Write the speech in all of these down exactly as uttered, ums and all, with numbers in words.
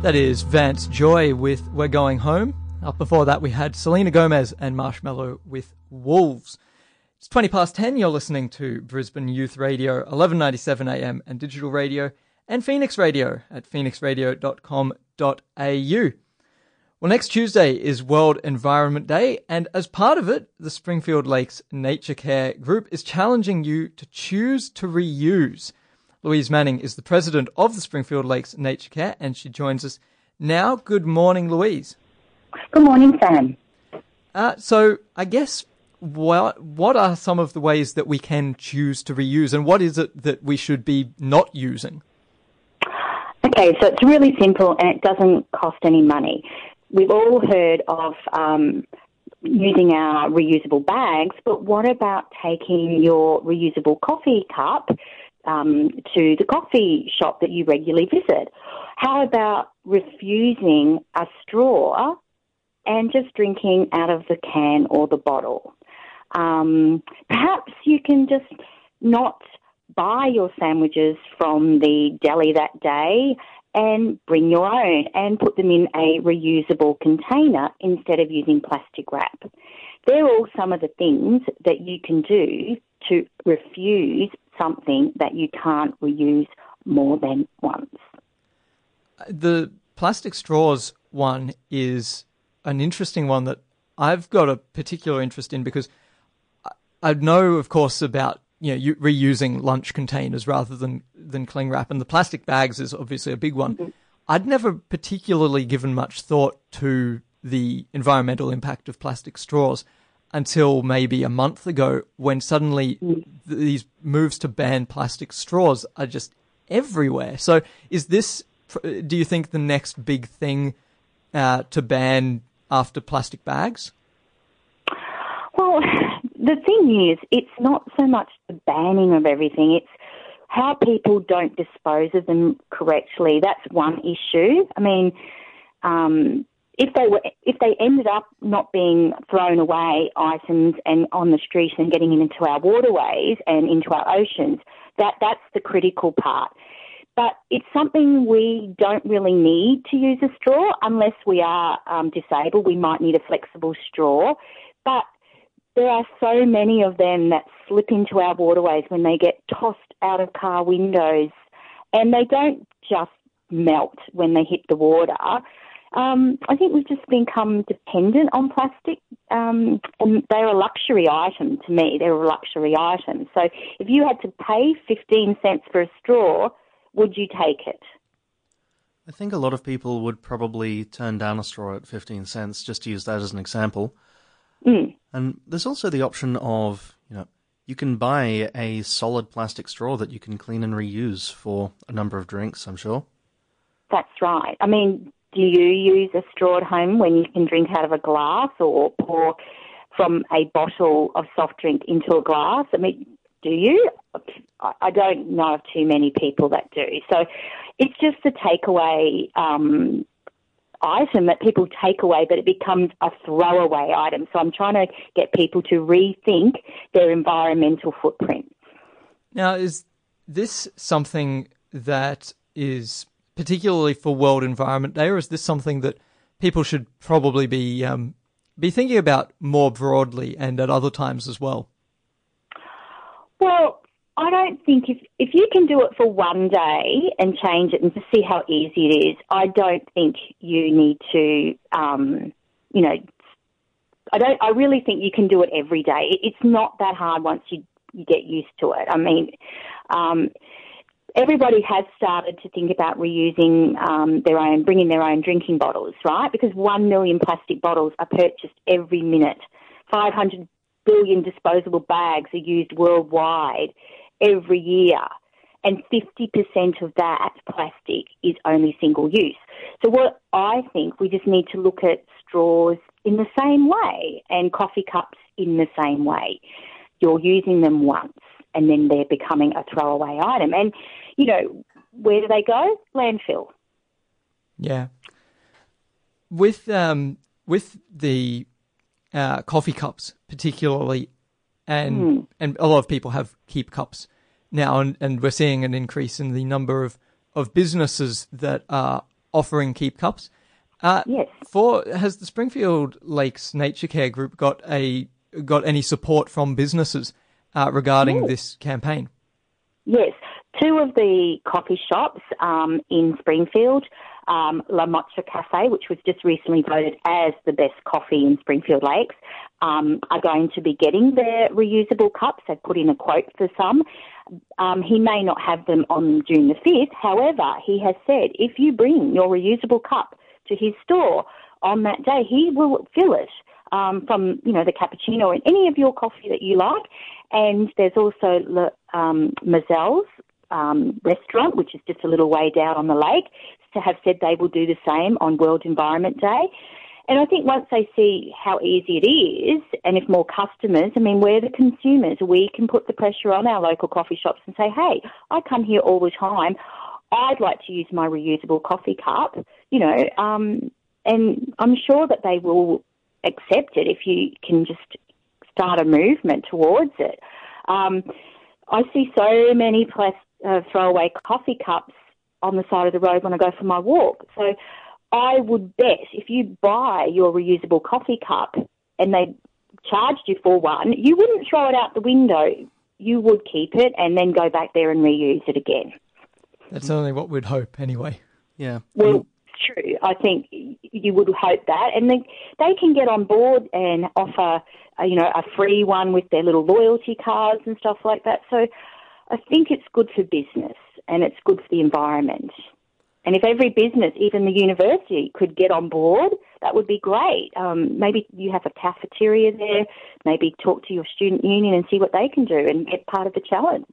That is Vance Joy with We're Going Home. Up before that, we had Selena Gomez and Marshmello with Wolves. It's twenty past ten. You're listening to Brisbane Youth Radio, eleven ninety-seven A M and digital radio, and Phoenix Radio at phoenix radio dot com dot a u. Well, next Tuesday is World Environment Day, and as part of it, the Springfield Lakes Nature Care Group is challenging you to choose to reuse. Louise Manning is the president of the Springfield Lakes Nature Care, and she joins us now. Good morning, Louise. Good morning, Sam. Uh, so I guess what, what are some of the ways that we can choose to reuse, and what is it that we should be not using? Okay, so it's really simple and it doesn't cost any money. We've all heard of um, using our reusable bags, but what about taking your reusable coffee cup um, to the coffee shop that you regularly visit? How about refusing a straw and just drinking out of the can or the bottle? Um, perhaps you can just not buy your sandwiches from the deli that day and bring your own and put them in a reusable container instead of using plastic wrap. They're all some of the things that you can do to refuse something that you can't reuse more than once. The plastic straws one is an interesting one that I've got a particular interest in, because I know, of course, about you know, you, reusing lunch containers rather than, than cling wrap. And the plastic bags is obviously a big one. Mm-hmm. I'd never particularly given much thought to the environmental impact of plastic straws until maybe a month ago, when suddenly mm-hmm. th- these moves to ban plastic straws are just everywhere. So is this, do you think, the next big thing uh, to ban after plastic bags? Well, the thing is, it's not so much the banning of everything, it's how people don't dispose of them correctly. That's one issue. I mean, um, if they were, if they ended up not being thrown away items and on the street and getting into our waterways and into our oceans, that that's the critical part. But it's something we don't really need to use a straw unless we are um, disabled. We might need a flexible straw, but there are so many of them that slip into our waterways when they get tossed out of car windows, and they don't just melt when they hit the water. Um, I think we've just become dependent on plastic, um, and they're a luxury item to me. They're a luxury item. So if you had to pay fifteen cents for a straw, would you take it? I think a lot of people would probably turn down a straw at fifteen cents, just to use that as an example. Mm. And there's also the option of, you know, you can buy a solid plastic straw that you can clean and reuse for a number of drinks, I'm sure. That's right. I mean, do you use a straw at home when you can drink out of a glass or pour from a bottle of soft drink into a glass? I mean, do you? I don't know of too many people that do. So it's just a takeaway um item that people take away, but it becomes a throwaway item. So I'm trying to get people to rethink their environmental footprint. Now, is this something that is particularly for World Environment Day, or is this something that people should probably be um, be thinking about more broadly and at other times as well? Well, I don't think if, if you can do it for one day and change it and to see how easy it is, I don't think you need to, um, you know, I don't. I really think you can do it every day. It, it's not that hard once you, you get used to it. I mean, um, everybody has started to think about reusing um, their own, bringing their own drinking bottles, right? Because one million plastic bottles are purchased every minute. five hundred billion disposable bags are used worldwide every year, and fifty percent of that plastic is only single use. So what I think, we just need to look at straws in the same way and coffee cups in the same way. You're using them once and then they're becoming a throwaway item. And, you know, where do they go? Landfill. Yeah. With um with the uh, coffee cups particularly, and mm. and a lot of people have keep cups now, and, and we're seeing an increase in the number of, of businesses that are offering keep cups. Uh, Yes. For has the Springfield Lakes Nature Care Group got a got any support from businesses uh, regarding Yes. this campaign? Yes. Two of the coffee shops um, in Springfield, um, La Mocha Cafe, which was just recently voted as the best coffee in Springfield Lakes, um, are going to be getting their reusable cups. They've put in a quote for some. Um, he may not have them on June the fifth. However, he has said if you bring your reusable cup to his store on that day, he will fill it um, from, you know, the cappuccino and any of your coffee that you like. And there's also um, Mazelle's um, restaurant, which is just a little way down on the lake, to have said they will do the same on World Environment Day. And I think once they see how easy it is, and if more customers, I mean, we're the consumers, we can put the pressure on our local coffee shops and say, hey, I come here all the time. I'd like to use my reusable coffee cup, you know, um, and I'm sure that they will accept it if you can just start a movement towards it. Um, I see so many plastic uh, throwaway coffee cups on the side of the road when I go for my walk. So I would bet if you buy your reusable coffee cup and they charged you for one, you wouldn't throw it out the window. You would keep it and then go back there and reuse it again. That's only what we'd hope, anyway. Yeah. Well, true. I think you would hope that, and they they can get on board and offer, uh, you know, a free one with their little loyalty cards and stuff like that. So I think it's good for business and it's good for the environment. And if every business, even the university, could get on board, that would be great. Um, maybe you have a cafeteria there. Maybe talk to your student union and see what they can do and get part of the challenge.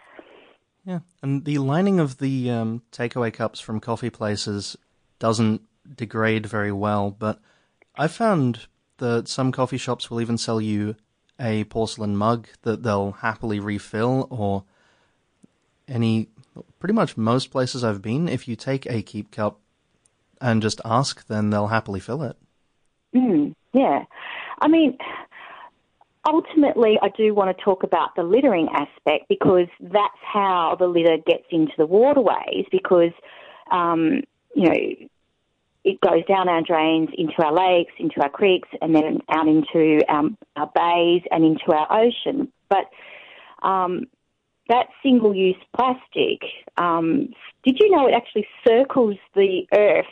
Yeah, and the lining of the um, takeaway cups from coffee places doesn't degrade very well, but I found that some coffee shops will even sell you a porcelain mug that they'll happily refill, or any, pretty much most places I've been, if you take a keep cup and just ask, then they'll happily fill it. Mm, yeah. I mean, ultimately, I do want to talk about the littering aspect, because that's how the litter gets into the waterways, because, um, you know, it goes down our drains, into our lakes, into our creeks, and then out into our, our bays and into our ocean. But um, that single-use plastic, um, did you know it actually circles the Earth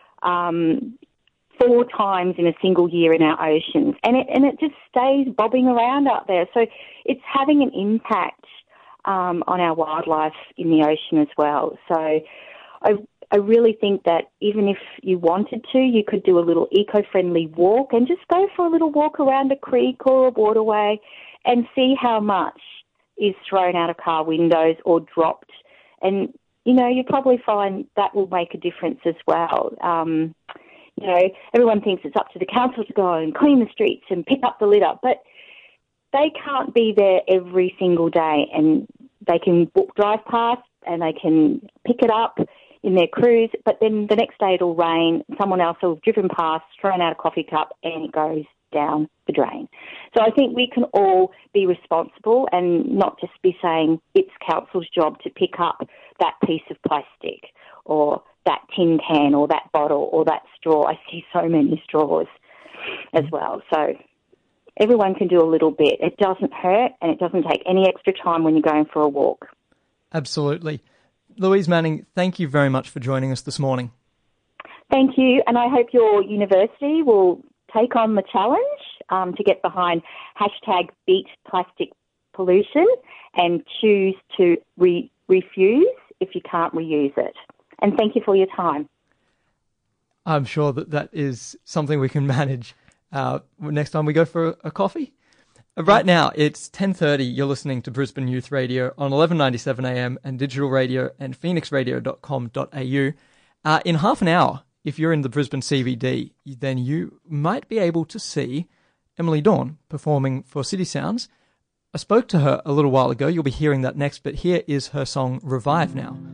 um four times in a single year in our oceans, and it and it just stays bobbing around out there. So it's having an impact um, on our wildlife in the ocean as well. So I I really think that even if you wanted to, you could do a little eco-friendly walk and just go for a little walk around a creek or a waterway and see how much is thrown out of car windows or dropped. And, you know, you probably find that will make a difference as well. Um, You know, everyone thinks it's up to the council to go and clean the streets and pick up the litter, but they can't be there every single day, and they can book drive past and they can pick it up in their crews, but then the next day it'll rain, someone else will have driven past, thrown out a coffee cup, and it goes down the drain. So I think we can all be responsible and not just be saying it's council's job to pick up that piece of plastic or that tin can or that bottle or that straw. I see so many straws as well. So everyone can do a little bit. It doesn't hurt, and it doesn't take any extra time when you're going for a walk. Absolutely. Louise Manning, thank you very much for joining us this morning. Thank you, and I hope your university will take on the challenge um, to get behind hashtag beat plastic pollution and choose to re- refuse if you can't reuse it. And thank you for your time. I'm sure that that is something we can manage uh, next time we go for a coffee. Right now, it's ten thirty. You're listening to Brisbane Youth Radio on eleven ninety-seven A M and digital radio and phoenix radio dot com dot a u. Uh, in half an hour, if you're in the Brisbane C B D, then you might be able to see Emily Dawn performing for City Sounds. I spoke to her a little while ago. You'll be hearing that next, but here is her song Revive now